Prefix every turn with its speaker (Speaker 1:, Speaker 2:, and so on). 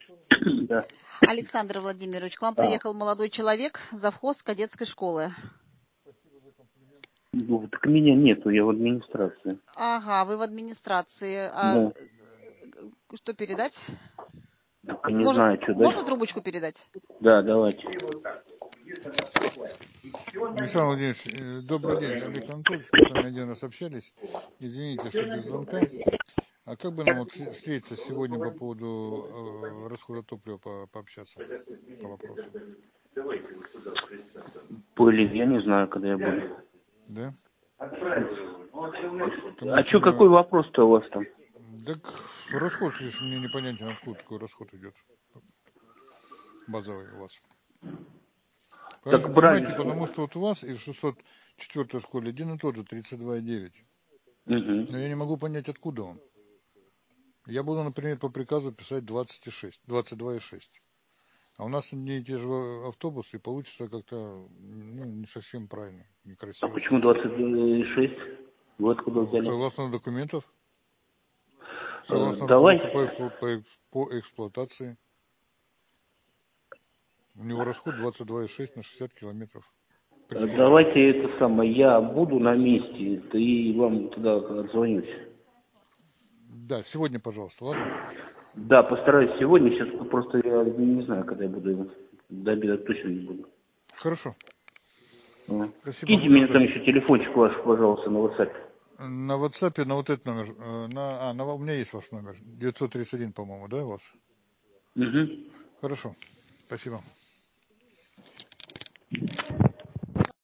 Speaker 1: Да.
Speaker 2: Александр Владимирович, к вам приехал молодой человек, завхоз кадетской школы.
Speaker 1: Ну, так меня нету, я в администрации.
Speaker 2: Ага, вы в администрации.
Speaker 1: Да.
Speaker 2: Что передать?
Speaker 1: Так не знаю, что
Speaker 2: Можно
Speaker 1: дать.
Speaker 2: трубочку передать?
Speaker 1: Да, давайте.
Speaker 3: Александр Владимирович, добрый день. Олег Анатольевич, мы с вами один раз общались. Извините, что без звонка. А как бы нам вот встретиться сегодня по поводу расхода топлива пообщаться по вопросу?
Speaker 1: Или я не знаю, когда я буду.
Speaker 3: Да?
Speaker 1: А что, какой вопрос-то у вас там?
Speaker 3: Так расход лишь мне непонятен, откуда такой расход идет. Базовый у вас.
Speaker 1: Так
Speaker 3: Понимаете, потому что вот у вас и в 604 школе один и тот же 32,9. Но я не могу понять, откуда он. Я буду, например, по приказу писать 22,6. А у нас одни и те же автобусы, и получится как-то не совсем правильно, некрасиво.
Speaker 1: А почему 26? Вы откуда взяли?
Speaker 3: Согласно документов. Согласно
Speaker 1: Давайте.
Speaker 3: по эксплуатации. У него расход 22,6 на 60 километров.
Speaker 1: Давайте это самое, я буду на месте, и вам туда отзвонюсь.
Speaker 3: Да, сегодня, пожалуйста, ладно?
Speaker 1: Да, постараюсь сегодня, сейчас просто я не знаю, когда я буду его. До обеда точно не буду.
Speaker 3: Хорошо.
Speaker 1: Спасибо. Скиньте мне там еще телефончик ваш, пожалуйста, на WhatsApp.
Speaker 3: На WhatsApp, на вот этот номер. У меня есть ваш номер. 931, по-моему, да, у вас?
Speaker 1: Угу.
Speaker 3: Хорошо. Спасибо.